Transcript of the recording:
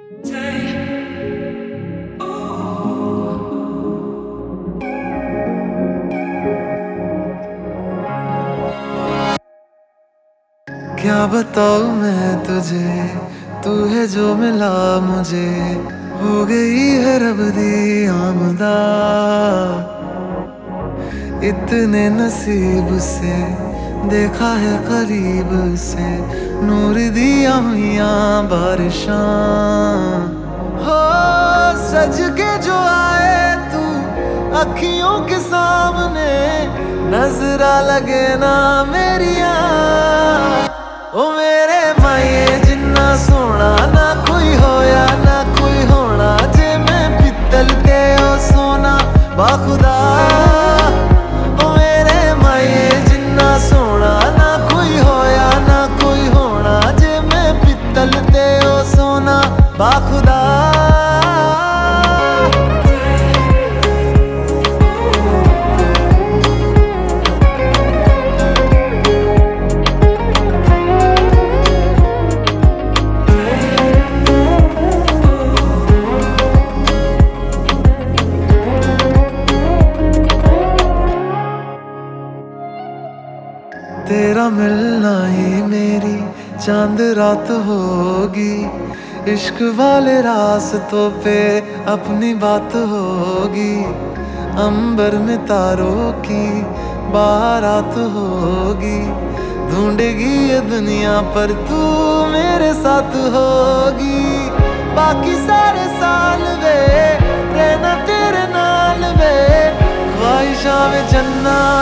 क्या बताऊं मैं तुझे, तू है जो मिला मुझे, हो गई है रब दी आमदा। इतने नसीब से देखा है करीब से, नूर दिया हुइया बारिशां। हो सज के जो आए तू अखियों के सामने, नजरा लगे ना मेरिया। ओ मेरे माये जिन्ना सोना ना कोई होया ना कोई होना, जे मैं पित्तल ते ओ सोना बाखुदा। ओ मेरे माये जिन्ना सोना ना कोई होया ना कोई होना, जे मैं पित्तल ते ओ सोना बाखुदा। तेरा मिलना ही मेरी चांद रात होगी, इश्क वाले रास्तों पे अपनी बात होगी। अंबर में तारों की बारात होगी, ढूंढेगी ये दुनिया पर तू मेरे साथ होगी। बाकी सारे साल वे रहना तेरे नाल वे, ख्वाहिशां में जन्नत